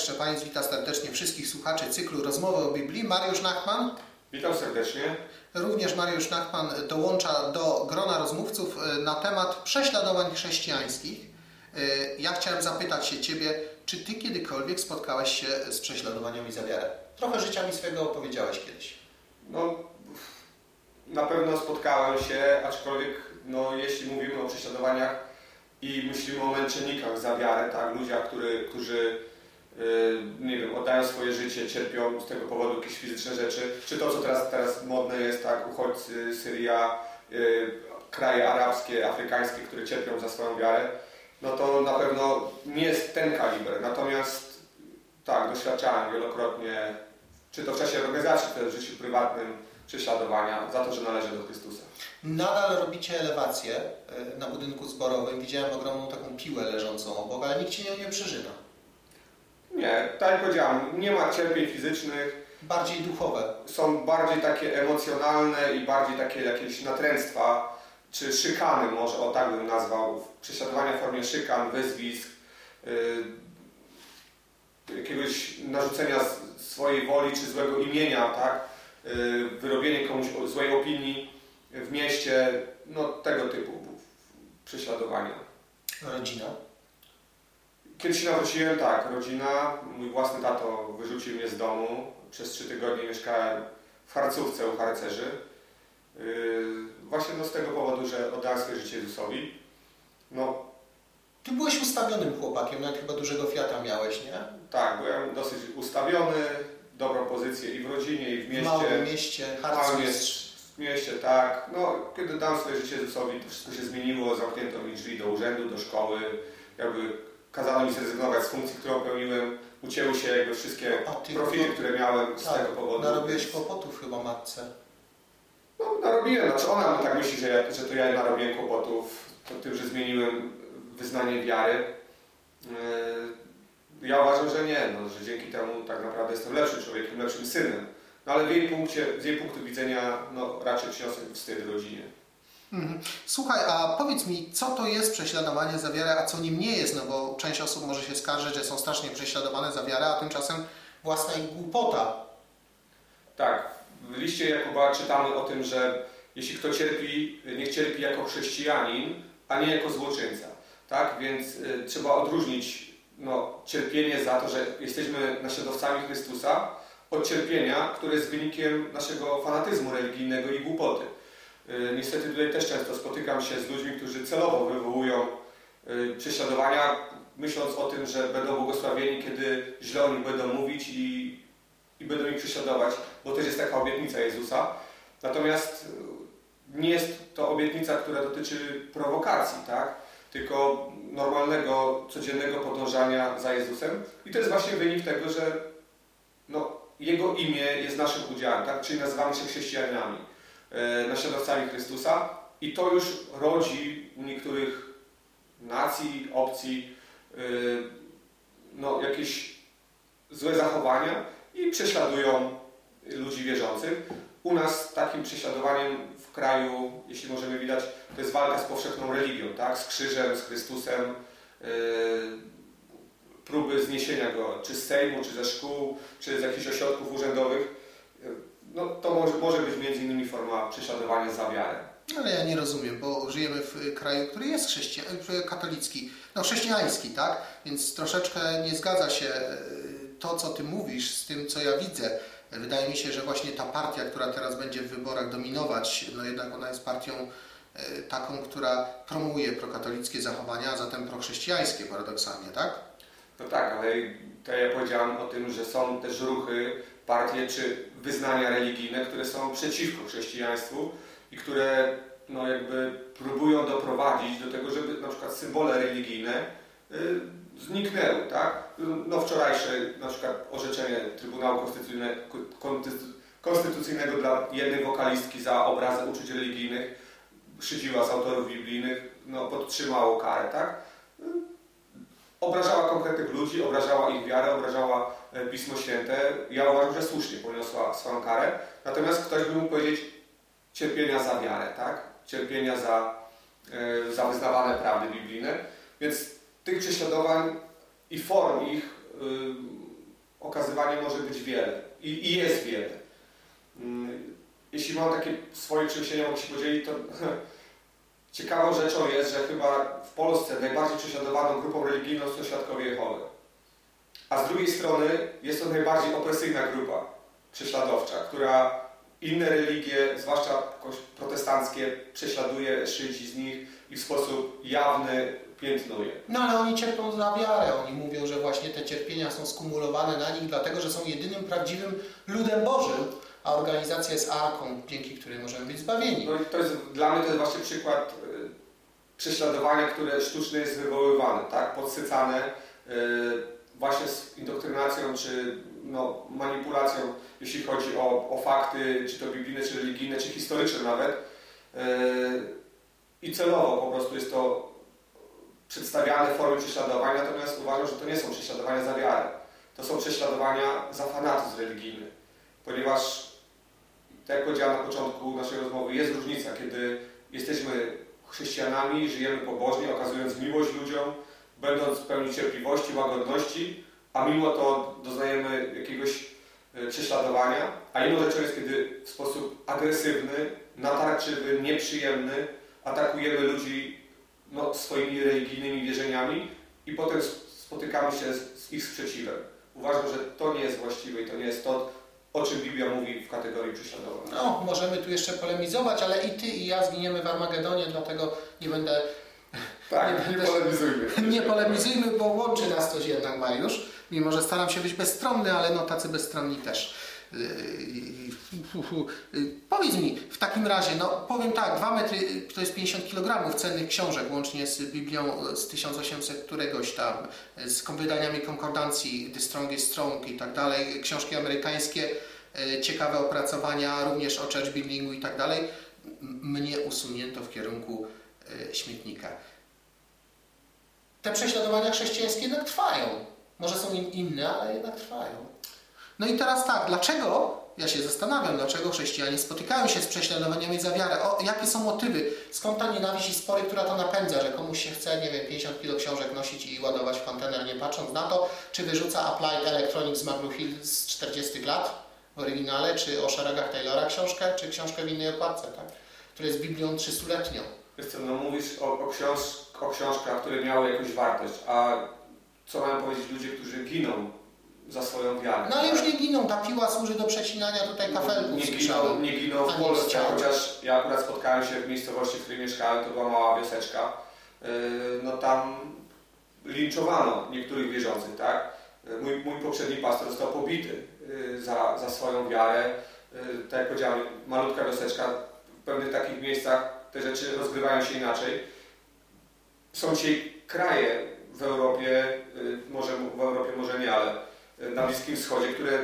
Szczepaniec, witam serdecznie wszystkich słuchaczy cyklu Rozmowy o Biblii. Mariusz Nachman. Witam serdecznie. Również Mariusz Nachman dołącza do grona rozmówców na temat prześladowań chrześcijańskich. Ja chciałem zapytać się Ciebie, czy Ty kiedykolwiek spotkałeś się z prześladowaniami za wiarę? Trochę życia mi swego opowiedziałeś kiedyś. No, na pewno spotkałem się, aczkolwiek jeśli mówimy o prześladowaniach i myślimy o męczennikach za wiarę, tak, ludziach, którzy nie wiem, oddają swoje życie, cierpią z tego powodu jakieś fizyczne rzeczy, czy to, co teraz modne jest, tak, uchodźcy, Syria, kraje arabskie, afrykańskie, które cierpią za swoją wiarę, no to na pewno nie jest ten kaliber. Natomiast tak, doświadczałem wielokrotnie, czy to w czasie organizacji, czy w życiu prywatnym, prześladowania za to, że należy do Chrystusa. Nadal robicie elewację na budynku zborowym. Widziałem ogromną taką piłę leżącą obok, ale nikt Ci nie przeżyna. Nie, tak jak powiedziałem, nie ma cierpień fizycznych. Bardziej duchowe. Są bardziej takie emocjonalne i bardziej takie jakieś natręctwa, czy szykany, może o tak bym nazwał, prześladowania w formie szykan, wyzwisk, jakiegoś narzucenia swojej woli czy złego imienia, tak? Wyrobienie komuś złej opinii w mieście, no tego typu prześladowania. Rodzina? Kiedy się nawróciłem, tak, rodzina, mój własny tato wyrzucił mnie z domu, przez 3 tygodnie mieszkałem w Harcówce u harcerzy, właśnie z tego powodu, że oddałem swoje życie Jezusowi. Ty byłeś ustawionym chłopakiem, nawet chyba dużego Fiata miałeś, nie? Tak, byłem dosyć ustawiony, dobrą pozycję i w rodzinie, i w mieście. W małym mieście, W mieście, tak. Kiedy dałem swoje życie Jezusowi, to wszystko się zmieniło, zamknięto mi drzwi do urzędu, do szkoły, kazano mi zrezygnować z funkcji, którą pełniłem, ucięły się wszystkie profity, które miałem z tego powodu. Narobiłeś kłopotów chyba matce. Narobiłem, ona tak myśli, że to ja narobiłem kłopotów, to tym, że zmieniłem wyznanie wiary. Ja uważam, że nie, że dzięki temu tak naprawdę jestem lepszym człowiekiem, lepszym synem. Ale z jej punktu widzenia raczej przyniosłem wstyd rodzinie. Słuchaj, a powiedz mi, co to jest prześladowanie za wiarę, a co nim nie jest? Bo część osób może się skarżyć, że są strasznie prześladowane za wiarę, a tymczasem własna ich głupota. Tak, w liście Jakuba czytamy o tym, że jeśli kto cierpi, niech cierpi jako chrześcijanin, a nie jako złoczyńca. Tak? Więc trzeba odróżnić cierpienie za to, że jesteśmy naśladowcami Chrystusa, od cierpienia, które jest wynikiem naszego fanatyzmu religijnego i głupoty. Niestety tutaj też często spotykam się z ludźmi, którzy celowo wywołują prześladowania, myśląc o tym, że będą błogosławieni, kiedy źle o nich będą mówić i będą ich prześladować, bo też jest taka obietnica Jezusa. Natomiast nie jest to obietnica, która dotyczy prowokacji, tak? Tylko normalnego, codziennego podążania za Jezusem. I to jest właśnie wynik tego, że Jego imię jest naszym udziałem, tak? Czyli nazywamy się chrześcijanami, naśladowcami Chrystusa. I to już rodzi u niektórych nacji, opcji jakieś złe zachowania i prześladują ludzi wierzących. U nas takim prześladowaniem w kraju, jeśli możemy widać, to jest walka z powszechną religią, tak? Z krzyżem, z Chrystusem, próby zniesienia go, czy z Sejmu, czy ze szkół, czy z jakichś ośrodków urzędowych. To może być między innymi forma prześladowania za wiarę. Ale ja nie rozumiem, bo żyjemy w kraju, który jest katolicki, chrześcijański, tak? Więc troszeczkę nie zgadza się to, co Ty mówisz, z tym, co ja widzę. Wydaje mi się, że właśnie ta partia, która teraz będzie w wyborach dominować, jednak ona jest partią taką, która promuje prokatolickie zachowania, a zatem prochrześcijańskie paradoksalnie, tak? Tak, ale ja powiedziałem o tym, że są też ruchy, partie czy wyznania religijne, które są przeciwko chrześcijaństwu i które próbują doprowadzić do tego, żeby na przykład symbole religijne zniknęły, tak? Wczorajsze na przykład orzeczenie Trybunału Konstytucyjnego dla jednej wokalistki za obrazy uczuć religijnych, szydziła z autorów biblijnych, podtrzymało karę, tak? Obrażała konkretnych ludzi, obrażała ich wiarę, obrażała Pismo Święte. Ja uważam, że słusznie poniosła swoją karę. Natomiast ktoś by mógł powiedzieć cierpienia za wiarę, tak? Cierpienia za wyznawane prawdy biblijne. Więc tych prześladowań i form ich okazywanie może być wiele i jest wiele. Jeśli mam takie swoje przemyślenia, mogę się podzielić, to ciekawą rzeczą jest, że chyba w Polsce najbardziej prześladowaną grupą religijną są Świadkowie Jehowy. A z drugiej strony jest to najbardziej opresyjna grupa prześladowcza, która inne religie, zwłaszcza protestanckie, prześladuje, szydzi z nich i w sposób jawny piętnuje. No ale oni cierpią za wiarę. Oni mówią, że właśnie te cierpienia są skumulowane na nich, dlatego że są jedynym prawdziwym ludem Bożym, a organizacja jest arką, dzięki której możemy być zbawieni. No i to jest, dla mnie to jest właśnie przykład prześladowania, które sztucznie jest wywoływane, tak? Podsycane właśnie z indoktrynacją czy manipulacją, jeśli chodzi o fakty, czy to biblijne, czy religijne, czy historyczne nawet. I celowo po prostu jest to przedstawiane formy prześladowania, natomiast uważam, że to nie są prześladowania za wiarę. To są prześladowania za fanatyzm religijny. Ponieważ, tak jak powiedziałem na początku naszej rozmowy, jest różnica, kiedy jesteśmy chrześcijanami, żyjemy pobożnie, okazując miłość ludziom, będąc pełni cierpliwości, łagodności, a mimo to doznajemy jakiegoś prześladowania. A inną rzeczą jest, kiedy w sposób agresywny, natarczywy, nieprzyjemny atakujemy ludzi swoimi religijnymi wierzeniami i potem spotykamy się z ich sprzeciwem. Uważam, że to nie jest właściwe i to nie jest to, o czym Biblia mówi w kategorii prześladowania. No, możemy tu jeszcze polemizować, ale i ty, i ja zginiemy w Armagedonie, dlatego nie będę... Tak, nie polemizujmy. Nie polemizujmy, bo łączy nas coś jednak, Mariusz. Mimo że staram się być bezstronny, ale tacy bezstronni też. Powiedz mi, w takim razie, powiem tak, 2 metry to jest 50 kg cennych książek, łącznie z Biblią z 1800 któregoś tam, z wydaniami konkordancji, The Strongest Strong i tak dalej, książki amerykańskie, ciekawe opracowania, również o church buildingu i tak dalej. Mnie usunięto w kierunku śmietnika. Te prześladowania chrześcijańskie jednak trwają. Może są inne, ale jednak trwają. No i teraz tak, dlaczego, ja się zastanawiam, dlaczego chrześcijanie spotykają się z prześladowaniami za wiarę? Jakie są motywy? Skąd ta nienawiść i spory, która to napędza, że komuś się chce, 50 kg książek nosić i ładować w kontener, nie patrząc na to, czy wyrzuca Applied Electronics z McGraw Hill z 40 lat w oryginale, czy o szeregach Taylora książkę, czy książkę w innej okładce, tak? Która jest Biblią 300-letnią. Wiesz co, mówisz o książkach, które miały jakąś wartość, a co mają powiedzieć ludzie, którzy giną za swoją wiarę? No ale już nie giną, ta piła służy do przecinania tutaj kafelków. Nie giną w Polsce, chociaż ja akurat spotkałem się w miejscowości, w której mieszkałem, to była mała wioseczka. Tam linczowano niektórych wierzących, tak? Mój poprzedni pastor został pobity za swoją wiarę. Tak jak powiedziałem, malutka wioseczka, w pewnych takich miejscach te rzeczy rozgrywają się inaczej. Są dzisiaj kraje w Europie, może nie, ale na Bliskim Wschodzie, które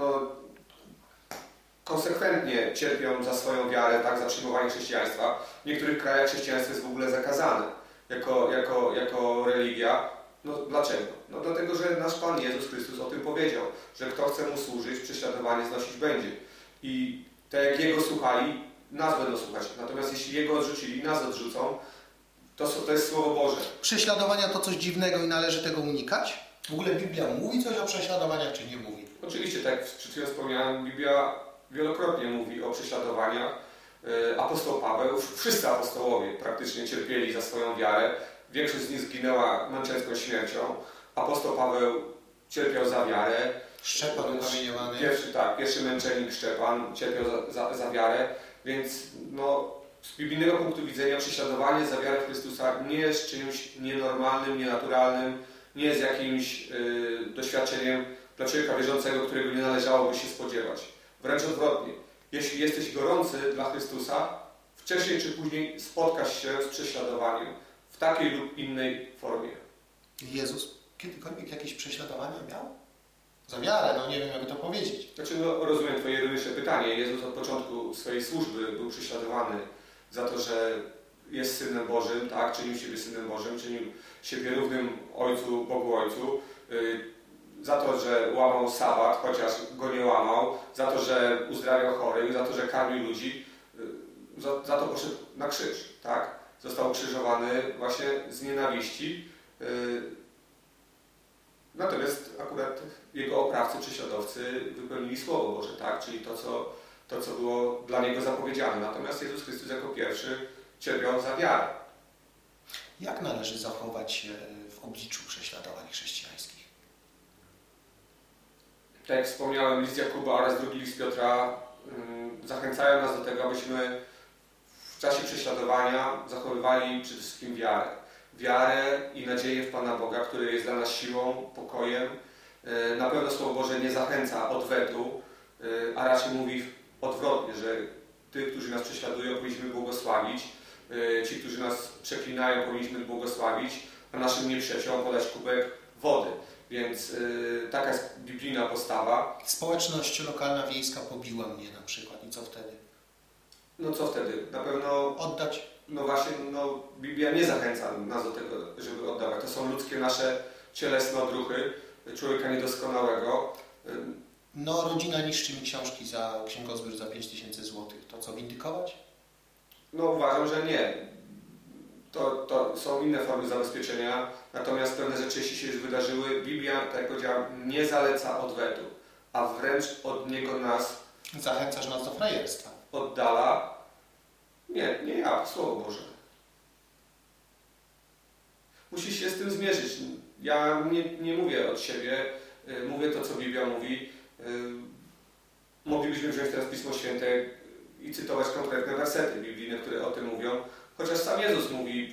konsekwentnie cierpią za swoją wiarę, tak, za przyjmowanie chrześcijaństwa. W niektórych krajach chrześcijaństwo jest w ogóle zakazane jako religia. Dlaczego? Dlatego, że nasz Pan Jezus Chrystus o tym powiedział, że kto chce Mu służyć, prześladowanie znosić będzie. I tak jak Jego słuchali, nas będą słuchać. Natomiast jeśli Jego odrzucili, nas odrzucą, to jest Słowo Boże. Prześladowania to coś dziwnego i należy tego unikać? W ogóle Biblia mówi coś o prześladowaniach, czy nie mówi? Oczywiście, tak jak przed chwilą wspomniałem, Biblia wielokrotnie mówi o prześladowaniach. Apostoł Paweł, wszyscy apostołowie praktycznie cierpieli za swoją wiarę. Większość z nich zginęła męczeńską śmiercią. Apostoł Paweł cierpiał za wiarę. Szczepan ukamieniowany. Pierwszy męczennik Szczepan cierpiał za wiarę. Więc z biblijnego punktu widzenia prześladowanie za wiarę w Chrystusa nie jest czymś nienormalnym, nienaturalnym, nie jest jakimś doświadczeniem dla człowieka wierzącego, którego nie należałoby się spodziewać. Wręcz odwrotnie. Jeśli jesteś gorący dla Chrystusa, wcześniej czy później spotkasz się z prześladowaniem w takiej lub innej formie. Jezus kiedykolwiek jakieś prześladowania miał? Za wiarę, nie wiem, jakby to powiedzieć. Rozumiem Twoje ironiczne pytanie. Jezus od początku swojej służby był prześladowany za to, że jest Synem Bożym, tak? Czynił siebie Synem Bożym, czynił siebie równym Ojcu, Bogu Ojcu. Za to, że łamał sabat, chociaż go nie łamał, za to, że uzdrawiał chorych, za to, że karmił ludzi, za to poszedł na krzyż, tak? Został ukrzyżowany właśnie z nienawiści. Natomiast akurat jego oprawcy, prześladowcy wypełnili Słowo Boże, tak? Czyli to, co było dla niego zapowiedziane. Natomiast Jezus Chrystus jako pierwszy cierpiał za wiarę. Jak należy zachować się w obliczu prześladowań chrześcijańskich? Tak jak wspomniałem, list Jakuba oraz drugi list Piotra zachęcają nas do tego, abyśmy w czasie prześladowania zachowywali przede wszystkim wiarę. Wiarę i nadzieję w Pana Boga, który jest dla nas siłą, pokojem. Na pewno Słowo Boże nie zachęca odwetu, a raczej mówi odwrotnie, że tych, którzy nas prześladują, powinniśmy błogosławić. Ci, którzy nas przeklinają, powinniśmy błogosławić, a naszym nieprzyjaciołom podać kubek wody. Więc taka jest biblijna postawa. Społeczność lokalna, wiejska pobiła mnie na przykład. I co wtedy? No co wtedy? Na pewno oddać? No właśnie, Biblia nie zachęca nas do tego, żeby oddawać. To są ludzkie nasze cielesne odruchy człowieka niedoskonałego. No, rodzina niszczy mi książki za księgozbiór za 5000 złotych. To co, windykować? No uważam, że nie. To są inne formy zabezpieczenia, natomiast pewne rzeczy, jeśli się już wydarzyły, Biblia, tak jak powiedziałem, nie zaleca odwetu, a wręcz od niego nas... Zachęcasz nas do frajerstwa. Oddala. Nie ja, Słowo Boże. Musisz się z tym zmierzyć. Ja nie mówię od siebie, mówię to, co Biblia mówi. Moglibyśmy wziąć teraz Pismo Święte i cytować konkretne wersety biblijne, które o tym mówią. Chociaż sam Jezus mówi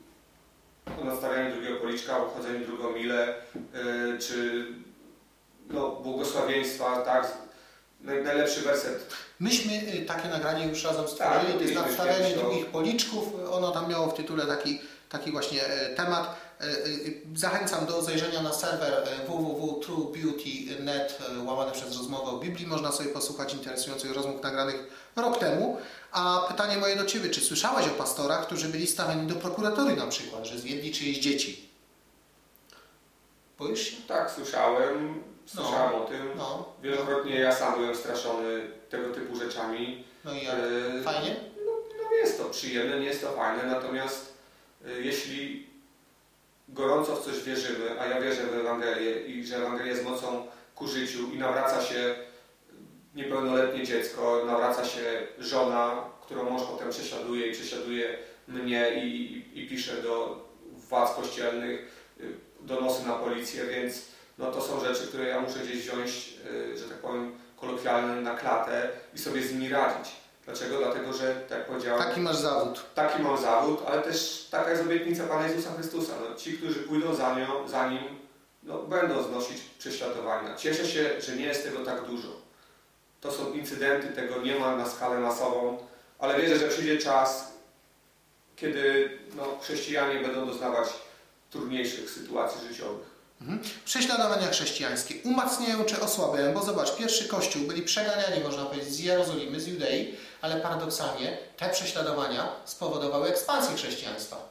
o nastawianiu drugiego policzka, o chodzeniu drugą milę, czy błogosławieństwa, tak? Najlepszy werset. Myśmy takie nagranie już razem stworzyli, to jest nadstawianie drugich policzków. Ono tam miało w tytule taki właśnie temat. Zachęcam do zajrzenia na serwer www.truebeauty.net /rozmowy o Biblii. Można sobie posłuchać interesujących rozmów nagranych rok temu. A pytanie moje do Ciebie, czy słyszałeś o pastorach, którzy byli stawiani do prokuratury na przykład, że zwiedli czyjeś dzieci? Boisz się? Tak, słyszałem o tym. Wielokrotnie ja sam byłem straszony tego typu rzeczami. No i jak? Fajnie? No jest to przyjemne, nie jest to fajne, natomiast jeśli gorąco w coś wierzymy, a ja wierzę w Ewangelię i że Ewangelia jest mocą ku życiu i nawraca się niepełnoletnie dziecko, nawraca się żona, którą mąż potem prześladuje mnie i pisze do władz kościelnych, donosy na policję, więc to są rzeczy, które ja muszę gdzieś wziąć, że tak powiem, kolokwialnie na klatę i sobie z nimi radzić. Dlaczego? Dlatego, że, tak jak powiedziałem... Taki masz zawód. Taki mam zawód, ale też taka jest obietnica Pana Jezusa Chrystusa. Ci, którzy pójdą za Nim, będą znosić prześladowania. Cieszę się, że nie jest tego tak dużo. To są incydenty, tego nie ma na skalę masową, ale wierzę, że przyjdzie czas, kiedy chrześcijanie będą doznawać trudniejszych sytuacji życiowych. Prześladowania chrześcijańskie umacniają czy osłabiają? Bo zobacz, pierwszy Kościół byli przeganiani, można powiedzieć, z Jerozolimy, z Judei, ale paradoksalnie te prześladowania spowodowały ekspansję chrześcijaństwa.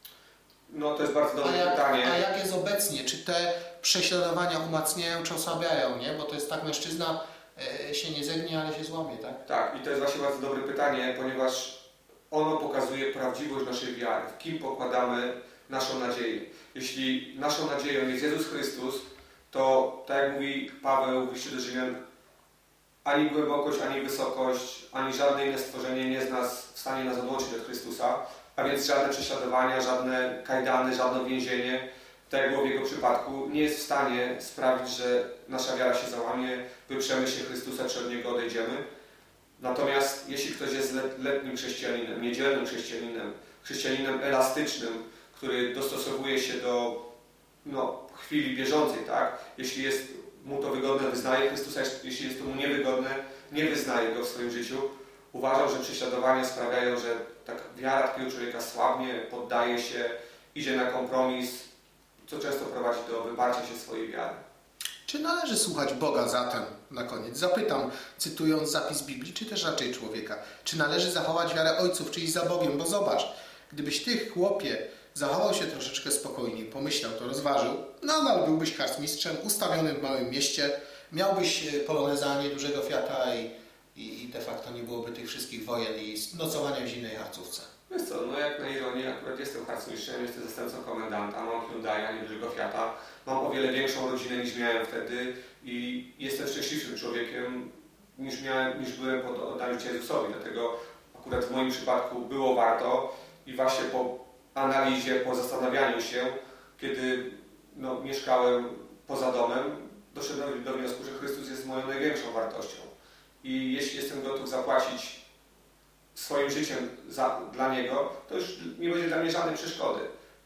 To jest bardzo dobre pytanie. A jak jest obecnie? Czy te prześladowania umacniają czy osłabiają? Nie? Bo to jest tak, mężczyzna się nie zegnie, ale się złamie, tak? Tak, i to jest właśnie bardzo dobre pytanie, ponieważ ono pokazuje prawdziwość naszej wiary. W kim pokładamy naszą nadzieję. Jeśli naszą nadzieją jest Jezus Chrystus, to tak jak mówi Paweł w liście do Rzymian, ani głębokość, ani wysokość, ani żadne inne stworzenie nie jest w stanie nas odłączyć od Chrystusa, a więc żadne prześladowania, żadne kajdany, żadne więzienie, tak jak było w jego przypadku, nie jest w stanie sprawić, że nasza wiara się załamie, wyprzemy się Chrystusa, czy od Niego odejdziemy. Natomiast jeśli ktoś jest letnim chrześcijaninem, niedzielnym chrześcijaninem elastycznym, który dostosowuje się do chwili bieżącej, tak? Jeśli jest mu to wygodne, wyznaje Chrystusa, jeśli jest to mu niewygodne, nie wyznaje Go w swoim życiu. Uważam, że prześladowania sprawiają, że tak wiara takiego człowieka słabnie, poddaje się, idzie na kompromis, co często prowadzi do wyparcia się swojej wiary. Czy należy słuchać Boga zatem, na koniec? Zapytam, cytując zapis Biblii, czy też raczej człowieka. Czy należy zachować wiarę ojców, czy iść za Bogiem? Bo zobacz, gdybyś ty, chłopie, zachował się troszeczkę spokojniej, pomyślał, to rozważył, nadal byłbyś harcmistrzem ustawionym w małym mieście, miałbyś poloneza, niedużego Fiata i de facto nie byłoby tych wszystkich wojen i nocowania w zimnej harcówce. Wiesz co, No jak na ironię, akurat jestem harcmistrzem, jestem zastępcą komendanta, mam Hyundai'a, niedużego Fiata, mam o wiele większą rodzinę niż miałem wtedy i jestem szczęśliwszym człowiekiem niż byłem po oddaniu się Jezusowi. Dlatego akurat w moim przypadku było warto i właśnie po analizie, po zastanawianiu się, kiedy mieszkałem poza domem, doszedłem do wniosku, że Chrystus jest moją największą wartością. I jeśli jestem gotów zapłacić swoim życiem dla Niego, to już nie będzie dla mnie żadnej przeszkody,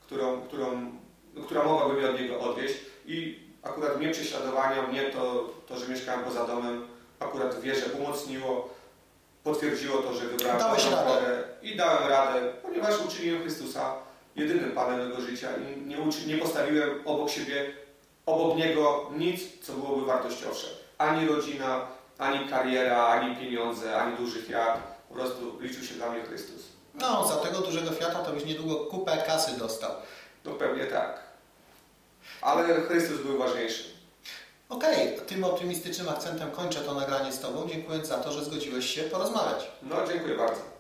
która mogłaby mnie od Niego odwieźć. I akurat mnie prześladowania, mnie to, że mieszkałem poza domem, akurat wierzę umocniło, potwierdziło to, że wybrałem drogę i dałem radę, ponieważ uczyniłem Chrystusa jedynym Panem mego życia i nie postawiłem obok siebie, obok Niego nic, co byłoby wartościowsze. Ani rodzina, ani kariera, ani pieniądze, ani duży Fiat. Po prostu liczył się dla mnie Chrystus. No, za tego dużego Fiata to byś niedługo kupę kasy dostał. No pewnie tak. Ale Chrystus był ważniejszy. Okej, tym optymistycznym akcentem kończę to nagranie z Tobą, dziękując za to, że zgodziłeś się porozmawiać. No, dziękuję bardzo.